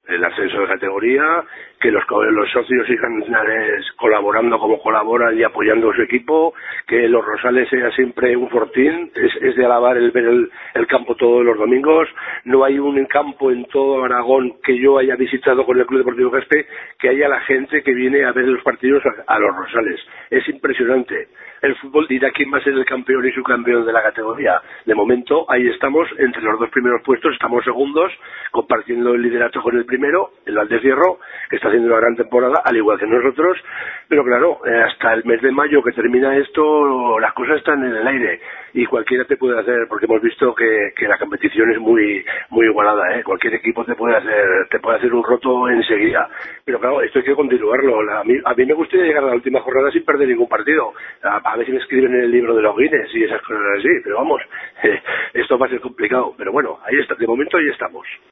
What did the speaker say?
el ascenso de categoría, que los socios sigan colaborando como colaboran y apoyando a su equipo, que los Rosales sea siempre un fortín, es de alabar el ver el campo todos los domingos. No hay un campo en todo Aragón que yo haya visitado con el Club Deportivo Caspe que haya la gente que viene a ver los partidos a los Rosales. Es impresionante. El fútbol dirá quién va a ser el campeón y subcampeón de la categoría. De momento, ahí estamos, entre los dos primeros puestos, estamos segundos, compartiendo el liderato con el primero, el Valdecierro, que está haciendo una gran temporada, al igual que nosotros, pero claro, hasta el mes de mayo que termina esto, las cosas están en el aire, y cualquiera te puede hacer, porque hemos visto que la competición es muy igualada, cualquier equipo te puede hacer un roto enseguida, pero claro, esto hay que continuarlo. A mí me gustaría llegar a la última jornada sin perder ningún partido, a ver si me escriben en el libro de los Guinness y esas cosas así, pero vamos, esto va a ser complicado, pero bueno, ahí está, de momento ahí estamos.